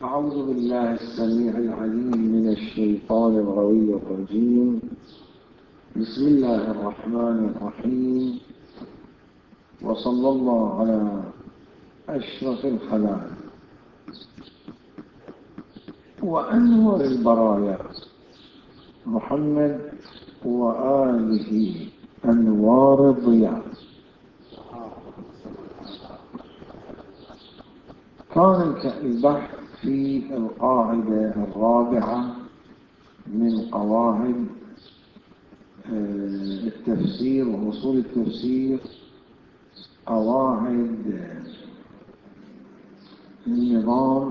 أعوذ بالله السميع العليم من الشيطان الغوي الرجيم. بسم الله الرحمن الرحيم، وصلى الله على أشرف الخلائق وأنور البرايا محمد وآله أنوار الضياء. كان البحث في القاعدة الرابعة من قواعد التفسير وأصول التفسير، قواعد النظام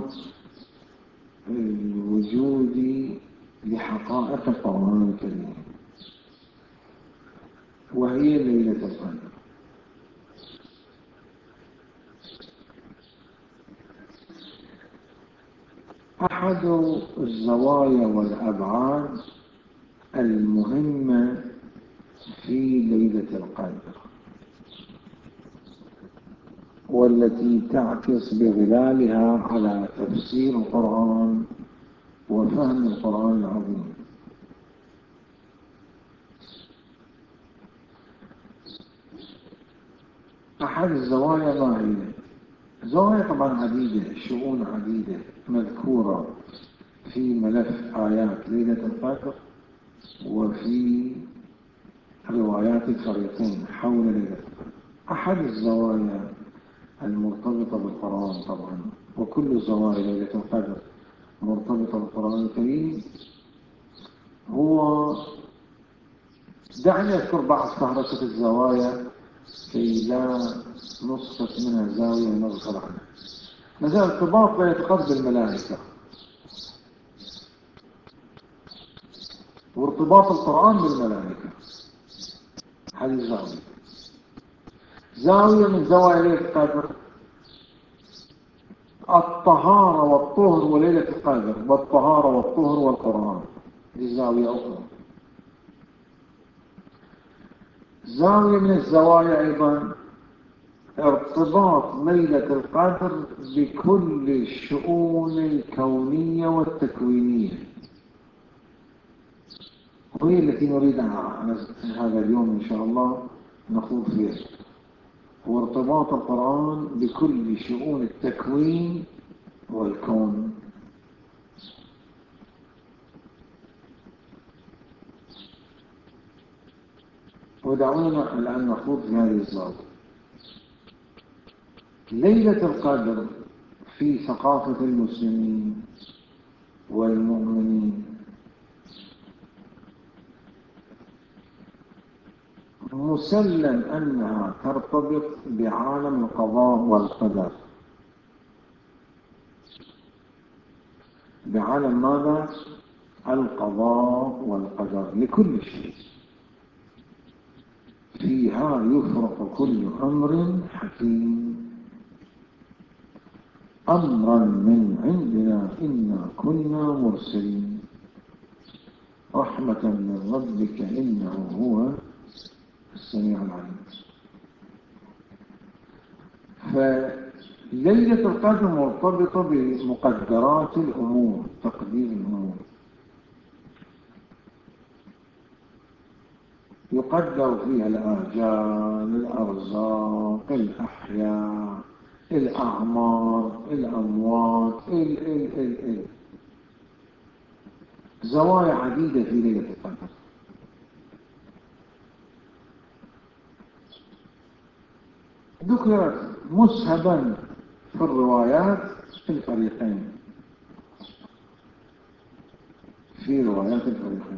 الوجودي لحقائق القرآن الكريم، وهي ليلة القدر. أحد الزوايا والأبعاد المهمة في ليلة القدر والتي تعكس بظلالها على تفسير القرآن وفهم القرآن العظيم، أحد الزوايا ما هي؟ زوايا طبعا عديدة، شؤون عديدة مذكورة في ملف آيات ليلة القدر وفي روايات الفريقين حول ليلة القدر. أحد الزوايا المرتبطة بالقرآن طبعا، وكل زوايا ليلة القدر مرتبطة بالقرآن الكريم، هو دعني أذكر بعض فهرسة الزوايا كي لا نسقط منها زاوية ونغفل عنها. مثلا ارتباط ليلة القدر بالملائكة، وارتباط القرآن بالملائكة، هذه زاوية من زوايا ليلة القدر. الطهارة والطهر وليلة القدر، والطهارة والطهر والقرآن، دي زاوية أخرى. زاوية من الزوايا أيضا ارتباط ليلة القدر بكل الشؤون الكونية والتكوينية، وهي التي نريد هذا اليوم إن شاء الله نخوض فيها، هو ارتباط القرآن بكل شؤون التكوين والكون. ودعونا الآن نخوض في هذه الزاوية. ليلة القدر في ثقافة المسلمين والمؤمنين مسلم أنها ترتبط بعالم القضاء والقدر. بعالم ماذا؟ القضاء والقدر لكل شيء. فيها يفرق كل أمر حكيم أمرا من عندنا إنا كنا مرسلين رحمة من ربك إنه هو السميع العليم. فليلة القدر مرتبطة بمقدرات الأمور، تقدير الأمور. يقدر فيها الآجال، الأرزاق، الأحياء، الأعمار، الأموات، زوايا عديدة في ليلة القدر. ذكرت مسهبا في الروايات في الفريقين، في روايات الفريقين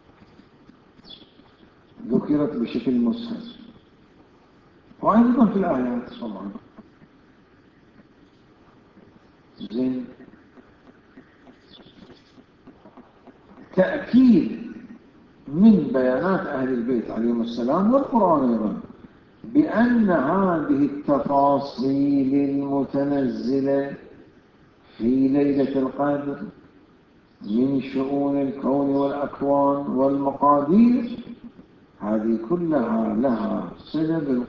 ذكرت بشكل مسهب، وأيضا في الآيات طبعا. زين، تأكيد من بيانات أهل البيت عليهم السلام والقرآن أيضا بأن هذه التفاصيل المتنزلة في ليلة القدر من شؤون الكون والأكوان والمقادير، هذه كلها لها صلة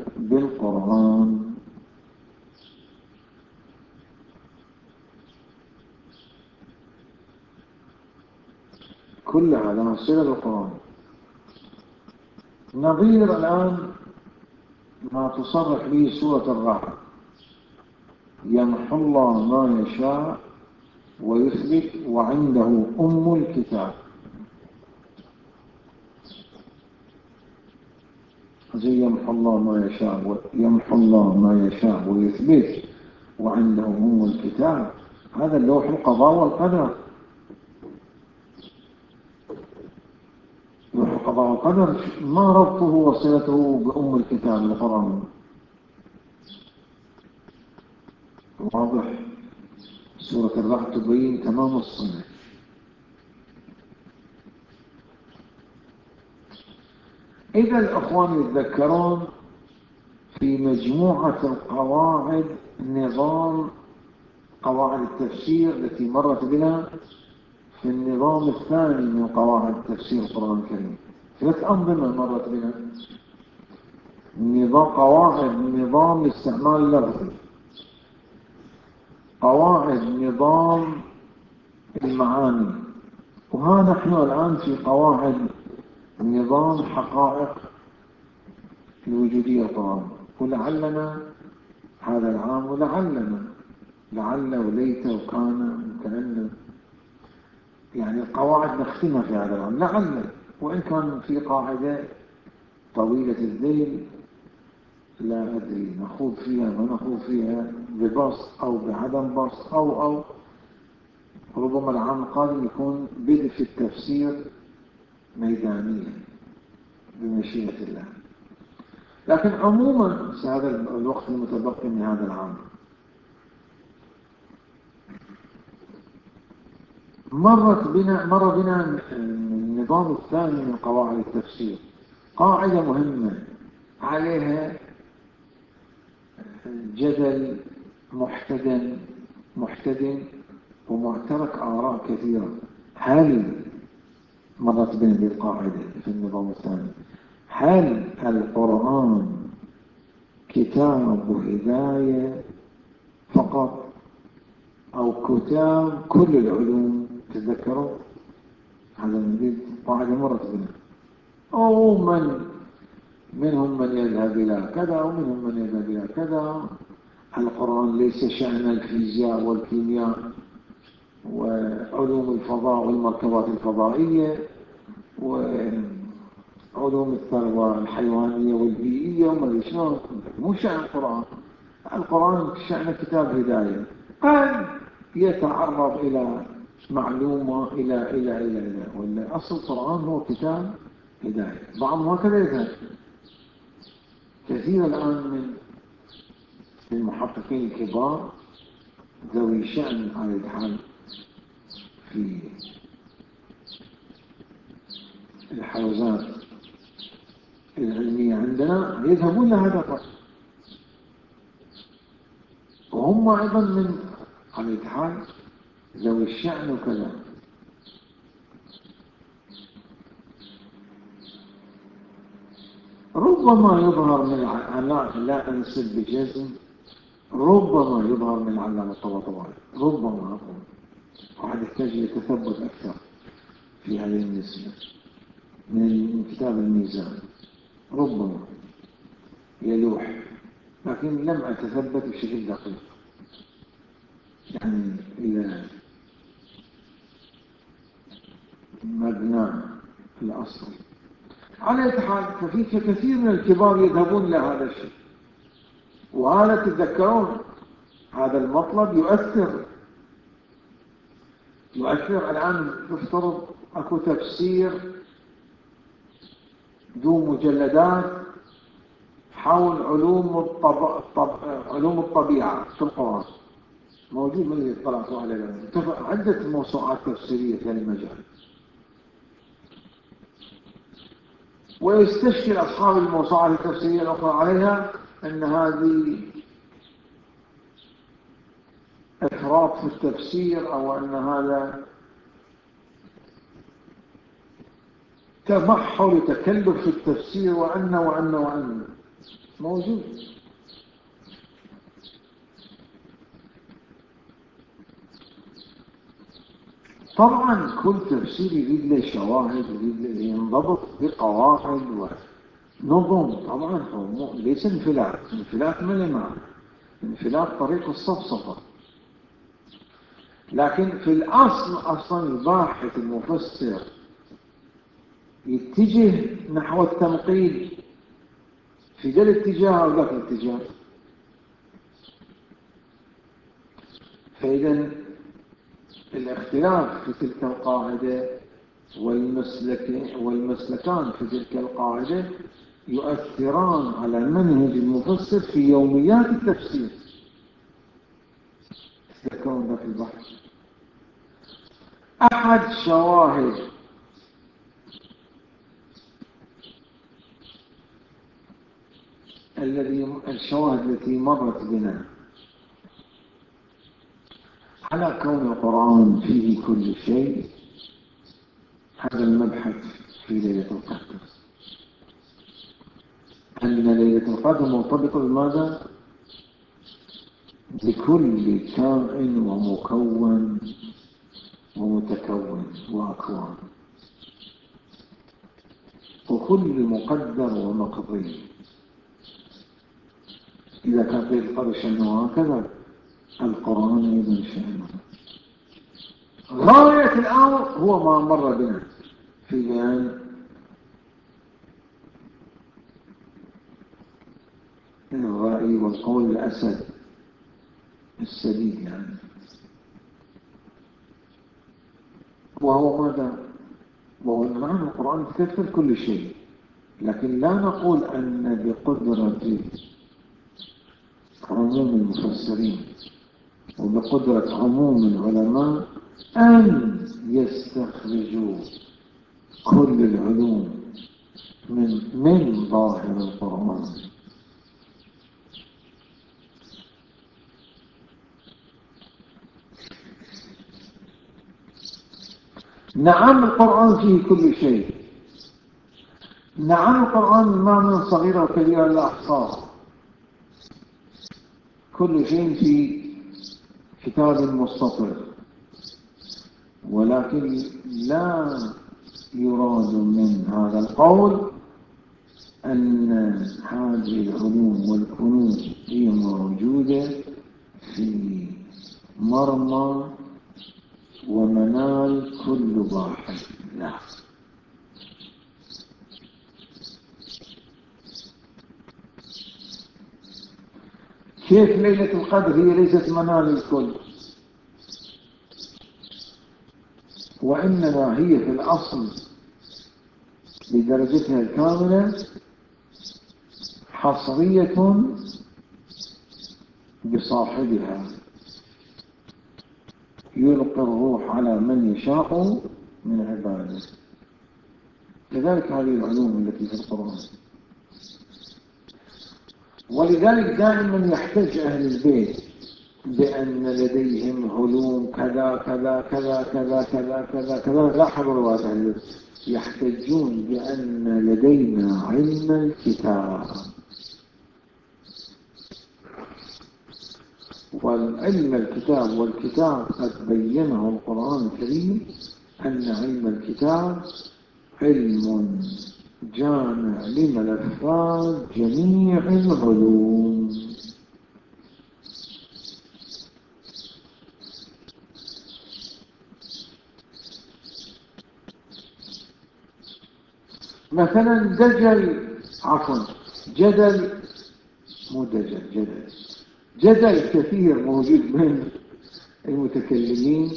بالقرآن. كل هذا صلة القرآن. نظير الآن ما تصرح به سورة الرعد: يمحو الله ما يشاء ويثبت وعنده أم الكتاب. زي يمحو الله ما يشاء ويثبت وعنده أم الكتاب، هذا اللوح القضاء والقدر. لوح القضاء والقدر ما ربطه وصلته بأم الكتاب القرآن؟ واضح. سورة الرعد تبين تمام الصنع. إذا الأخوان يتذكرون في مجموعة القواعد، نظام قواعد التفسير التي مرت بنا في النظام الثاني من قواعد تفسير القرآن الكريم، 3 أنظمة مرت بنا: قواعد نظام الاستعمال اللفظي، قواعد نظام المعاني، وها نحن الآن في قواعد نظام حقائق الوجودية القرآن. ولعلنا هذا العام، لعل وليت وكان وكأن، يعني القواعد نختمها في هذا العام لعل، وإن كان في قاعدة طويلة الذيل لا أدري نخوض فيها ما نخوض فيها ببسط أو بعدم بسط، أو ربما العام القادم يكون بدء في التفسير ميدانيا بمشيئة الله. لكن عموما في هذا الوقت المتبقي من هذا العام مر بنا النظام الثاني من قواعد التفسير، قاعدة مهمة عليها جدل محتدم ومعترك آراء كثيرة. هل مرت بنا هذه القاعدة في النظام الثاني: هل القرآن كتاب هداية فقط أو كتاب كل العلوم؟ تذكروا هذا الجديد قاعدة مرت بنا. أو منهم من يذهب إلى كذا ومنهم من يذهب إلى كذا. القرآن ليس شأن الفيزياء والكيمياء وعلوم الفضاء والمركبات الفضائية وعلوم الثروة الحيوانية والبيئية وما شلون، مو شأن القرآن. القرآن شأن كتاب هداية، قد يتعرض إلى معلومة إلى ولا أصل القرآن هو كتاب هداية. بعضهم هكذا يذهب. كثير الآن من المحققين الكبار ذوي شأن على الحال في الحوزات العلمية عندنا يذهبون لهذا الرأي، وهم أيضا من على الحال ذوي الشأن وكذا. ربما يظهر من لا أنسب بجزم، ربما يظهر من علامة الطباطبائي، ربما أقول واحد يحتاج يتثبت أكثر في هذه النسبة من كتاب الميزان، ربما يلوح، لكن لم أتثبت بشكل دقيق يعني إلى مبنى الأصل. على أي حال ففي كثير من الكبار يذهبون لهذا الشيء، وهذا تتذكرون هذا المطلب يؤثر. الآن تفترض أكو تفسير ذو مجلدات حول علوم الطبيعة في القرآن، موجود من يطلعوا عليه عدة موسوعات تفسيرية في المجال، ويستشكل أصحاب الموسوعات التفسيرية الأخرى عليها أن هذه إفراط في التفسير، أو أن هذا تمحل تكلف في التفسير، وأن موجود. طبعا كل تفسير يريد له شواهد، يريد له ينضبط بقواعد ونظم. طبعا هو ليس انفلات ما له معنى، انفلات طريق الصفصفة. لكن في الأصل أصلا الباحث المفسر يتجه نحو التنقيد في ذا الاتجاه أو ذاك الاتجاه. فإذا الاختلاف في تلك القاعدة والمسلكان في تلك القاعدة يؤثران على منهج المفسر في يوميات التفسير. تذكرون ذاك البحث. أحد شواهد الشواهد التي مرت بنا على كون القرآن فيه كل شيء، هذا المبحث في ليلة القدر، أن ليلة القدر مرتبطة بماذا؟ بكل كائن ومكون ومتكون وأكوان، وكل مقدر ومقضي. إذا كان في القدر شأنه هكذا، القرآن أيضا شأنه. غاية الأمر هو ما مر بنا في بيان الرأي والقول الأسد السديد يعني. وهو ماذا؟ وهو معنى القرآن تكفل كل شيء، لكن لا نقول أن بقدرة عموم المفسرين وبقدرة عموم العلماء أن يستخرجوا كل العلوم من ظاهر القرآن. نعم القرآن فيه كل شيء، نعم القرآن ما من صغيرة وكبيرة إلا أحصاها، كل شيء في كتاب مستطر، ولكن لا يراد من هذا القول أن هذه العلوم والكنوز هي موجودة في مرمى ومنال كل باحث، لا. كيف ليلة القدر هي ليست منال الكل، وإنما هي في الأصل بدرجتها الكاملة حصرية بصاحبها، يلقي الروح على من يشاء من عباده. لذلك هذه العلوم التي في القرآن. ولذلك دائما يحتج أهل البيت بأن لديهم علوم كذا كذا كذا كذا كذا كذا كذا. لا حضر واسع، يحتجون بأن لدينا علم الكتاب، والعلم الكتاب والكتاب قد بينه القرآن الكريم أن علم الكتاب علم جامع لملفات جميع العلوم. مثلا جدل كثير موجود بين المتكلمين،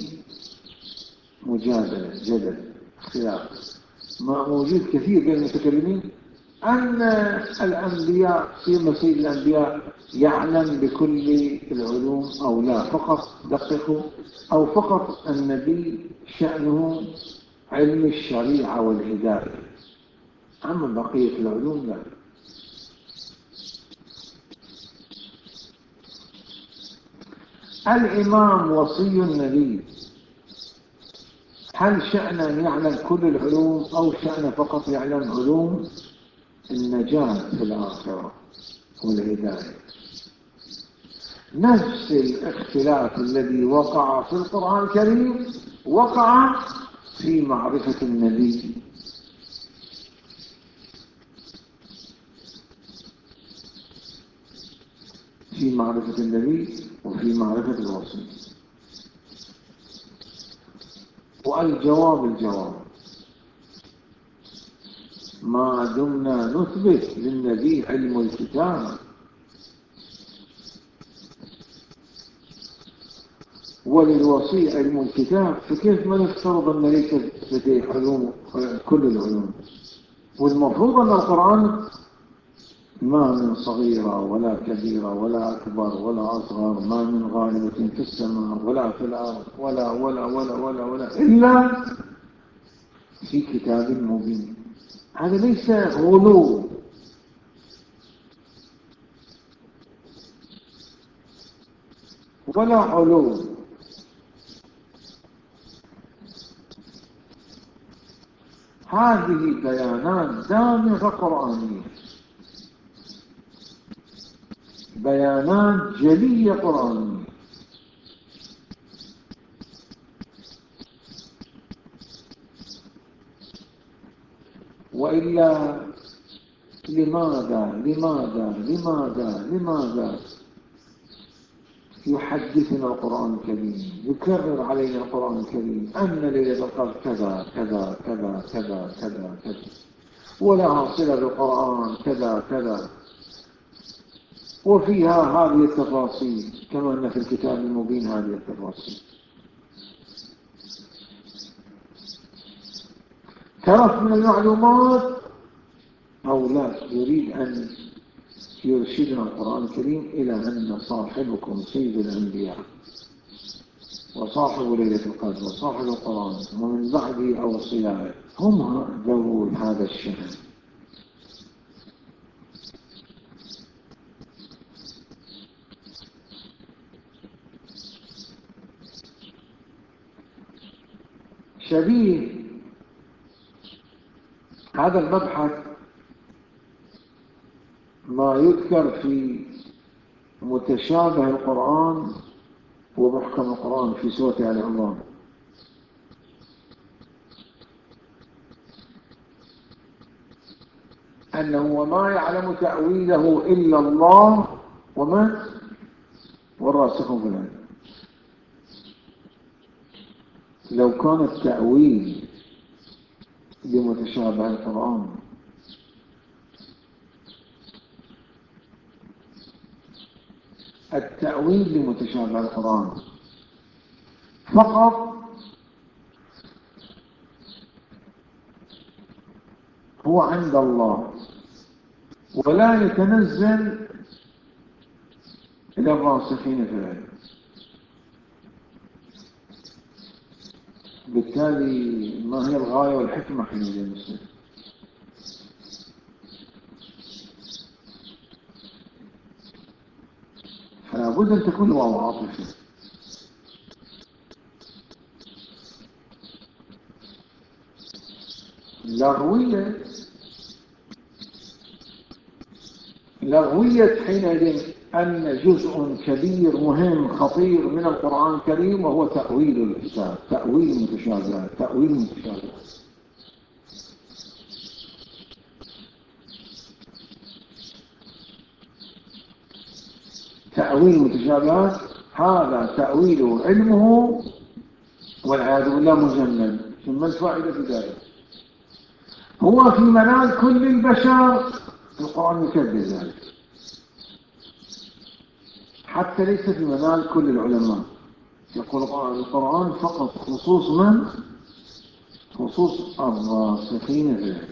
خلاف موجود كثير بين المتكلمين أن الأنبياء في مسير الأنبياء يعلم بكل العلوم أو لا، فقط دققوا، أو فقط النبي شأنه علم الشريعة والهداية، أما بقية العلوم لا. الإمام وصي النبي، هل شأن أن يعلم كل العلوم أو شأن فقط يعلم علوم النجاة في الآخرة والهداية؟ نفس الاختلاف الذي وقع في القرآن الكريم وقع في معرفة النبي، في معرفة النبي وفي معرفة الوصي. الجواب ما دمنا نثبت للنبي علم الكتاب وللوصي علم الكتاب، فكيف ما نفترض أن ليست لديه علوم كل العلوم؟ والمفروض أن القرآن ما من صغيرة ولا كبيرة ولا أكبر ولا أصغر، ما من غالبة في السماء ولا في الأرض ولا ولا ولا ولا ولا إلا في كتاب مبين. هذا ليس غلو ولا علو، هذه بيانات دامغة قرآنية، بيانات جلية قرآنية. وإلا لماذا يحدثنا القرآن الكريم، يكرر علينا القرآن الكريم أن ليلة القدر كذا كذا كذا كذا كذا كذا، ولها صلة بالقرآن كذا كذا، وفيها هذه التفاصيل، كما أن في الكتاب المبين هذه التفاصيل. ترك من المعلومات أو لا، يريد أن يرشدنا القرآن الكريم إلى أن صاحبكم سيد الأنبياء وصاحب ليلة القدر وصاحب القرآن ومن بعده أوصياء هم ذوو هذا الشأن. شبيه هذا المبحث ما يذكر في متشابه القرآن ومحكم القرآن في سورة آل عمران، أنه وما يعلم تأويله إلا الله ومن والراسخون في العلم. لو كان التأويل لمتشابه القرآن لمتشابه القرآن فقط هو عند الله ولا يتنزل إلى الراسخين في العلم، بالتالي ما هي الغاية والحكمة حينئذ المسلم؟ فلا بد أن تكون واو عاطفة. لغوية حينئذ أن جزء كبير مهم خطير من القرآن الكريم وهو تأويل الكتاب، تأويل المتشابهات، تأويل المتشابهات. تأويل المتشابهات هذا تأويله علمه والعياذ بالله مجند. ثم الفائدة في ذلك هو في منال كل البشر، القرآن يكذب ذلك، حتى ليس في منال كل العلماء. يقول القرآن فقط خصوص من؟ خصوص الراسخين في العلم.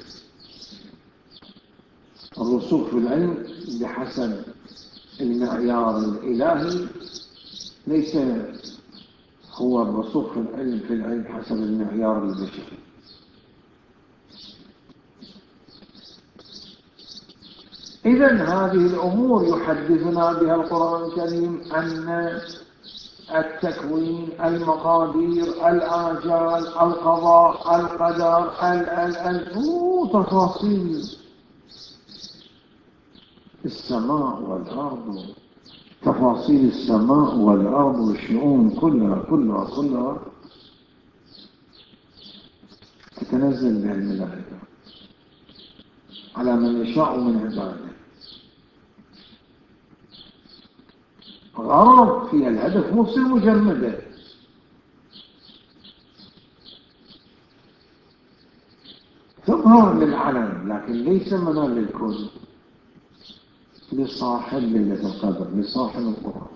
الرسوخ في العلم بحسب المعيار الإلهي ليس هو الرسوخ في العلم حسب المعيار البشري. إذن هذه الأمور يحدثنا بها القرآن الكريم أن التكوين، المقادير، الآجال، القضاء، القدر، تفاصيل السماء والأرض، تفاصيل السماء والأرض والشؤون كلها تتنزل بها الملائكة على من يشاء من عباده. غرض فيها الهدف مو تصير مجمدة، تظهر للعلم لكن ليس منال للكل، لصاحب ليلة القدر، لصاحب القرآن.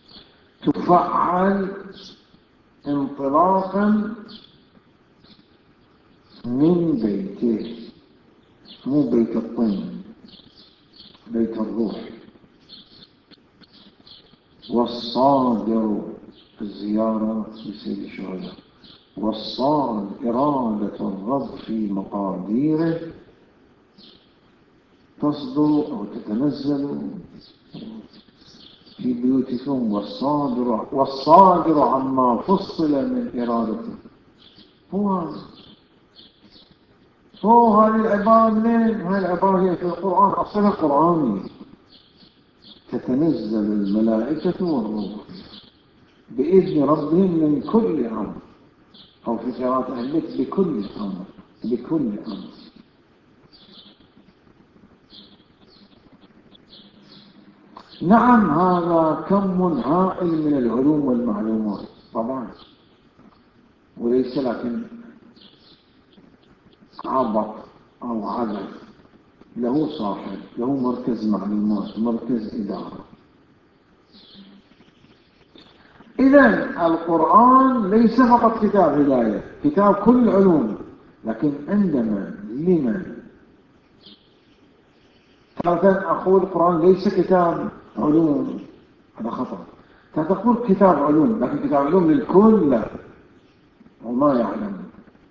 تفعل انطلاقا من بيته، مو بيت الطين، بيت الروح. والصادر الزيارة لسيد الشهداء، والصادر إرادة الرب في مقاديره تصدر أو تتنزل في بيوتكم. والصادر عما فصل من إرادته. هو هذه العبارة منين؟ هذه العبارة هي في القرآن، أصلها قرآني. تتنزل الملائكة والروح بإذن ربهم من كل أمر، أو في قراءة أهل البيت بكل أمر، بكل أمر. نعم، هذا كم هائل من العلوم والمعلومات طبعا، وليس لكن عبط أو عبث، له صاحب، له مركز معلومات، مركز إدارة. إذن القرآن ليس فقط كتاب هداية، كتاب كل العلوم، لكن عندما لمن مثلا أقول القرآن ليس كتاب علوم، هذا خطأ. تقول كتاب علوم، لكن كتاب علوم للكل لا، وما يعلم.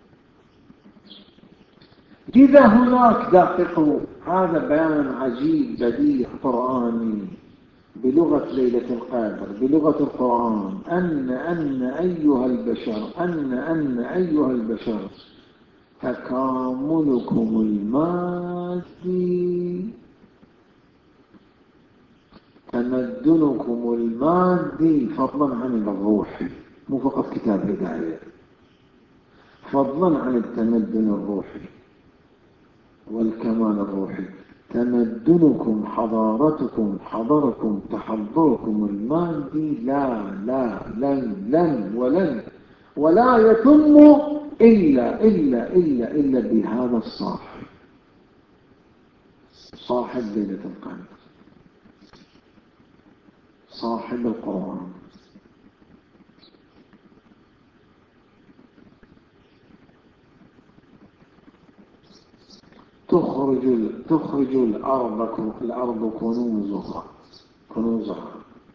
إذا هناك دققوا، هذا بيان عجيب بديع قرآني بلغة ليلة القدر، بلغة القرآن. أن أيها البشر، أن أيها البشر تكاملكم المادي، تمدنكم المادي فضلا عن الروحي، مو فقط كتاب هداية، فضلا عن التمدن الروحي والكمال الروحي. تمدنكم، حضركم تحضركم المادي لن ولا يتم إلا بهذا الصاحب، صاحب ليلة القدر، صاحب القرآن. تخرج الأرض كنوزها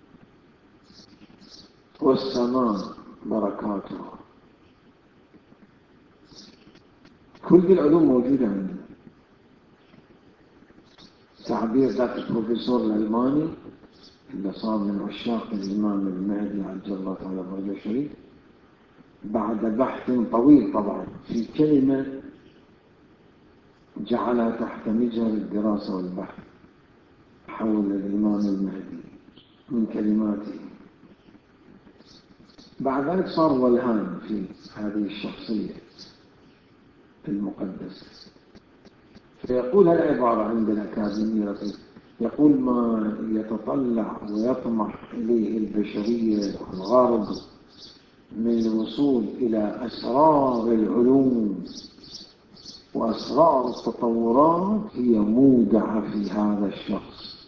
والسماء بركاتها. كل العلوم موجودة عندنا. تعبير ذاك البروفيسور الألماني اللي صار من عشاق الإمام المهدي عجل الله تعالى فرجه الشريف، بعد بحث طويل طبعا في كلمة جعلها تحت مجهر الدراسة والبحث حول الإمام المهدي من كلماته. بعد ذلك صار ولهان في هذه الشخصية المقدسة، فيقول هالعبارة عند الأكاديمية، يقول: ما يتطلع ويطمح إليه البشرية والغرب من الوصول إلى أسرار العلوم وأسرار التطورات هي مودعة في هذا الشخص،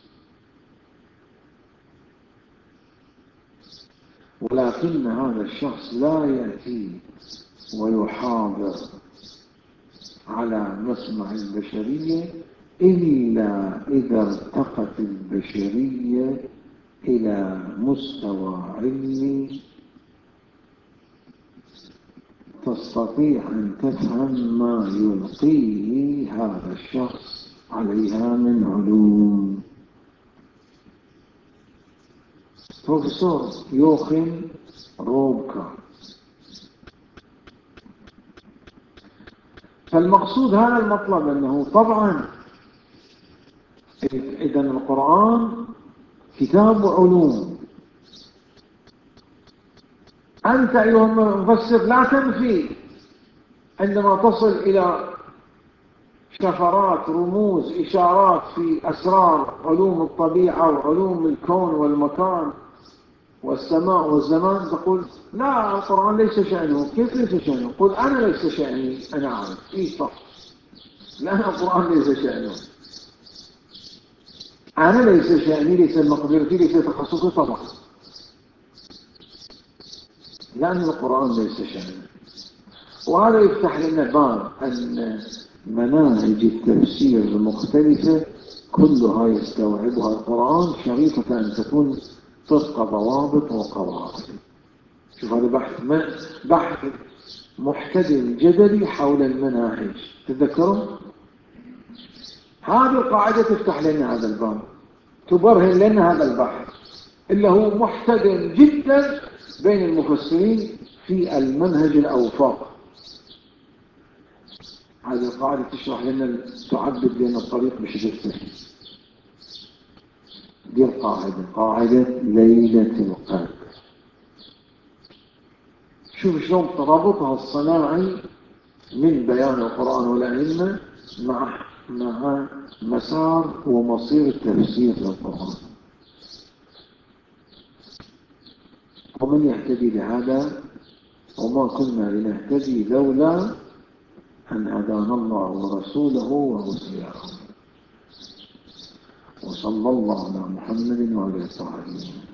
ولكن هذا الشخص لا يأتي ويحاضر على مسمع البشرية إلا إذا ارتقت البشرية إلى مستوى علمي تستطيع أن تفهم ما يلقيه هذا الشخص عليها من علوم. بروفيسور يوخيم روبكا. فالمقصود هذا المطلب، أنه طبعا إذا القرآن كتاب علوم، أنت أيها المفسر لا تنفي عندما تصل إلى شفرات، رموز، إشارات في أسرار علوم الطبيعة وعلوم الكون والمكان والسماء والزمان، تقول لا، القرآن ليس شأنه. كيف ليس شأنه؟ قل أنا ليس شأني، أنا عارف إيه صح، لأن القرآن ليس شأنه. أنا ليس شأني، ليس مقدرتي، ليس تخصصي طبعا، لأن القرآن ليس شأنه. وهذا يفتح لنا باب أن مناهج التفسير المختلفة كلها يستوعبها القرآن، شريطة أن تكون طبق ضوابط وقواعد. شوف هذا بحث محتدم جدلي حول المناهج، تذكروا؟ هذه القاعدة تفتح لنا هذا الباب، تبرهن لنا هذا البحث اللي هو محتدم جدا بين المفسرين في المنهج الأوفاق. هذه القاعدة تشرح لنا، تعدد لنا الطريق بشكل سهل. دي القاعدة، قاعدة ليلة القدر. شوف شلون ترابطها الصناعي من بيان القرآن والأئمة مع مسار ومصير التفسير للقرآن. ومن يهتدي لهذا؟ وما كنا لنهتدي لولا أن هدانا الله ورسوله ورسله. وصلى الله على محمد وعلى آله وصحبه.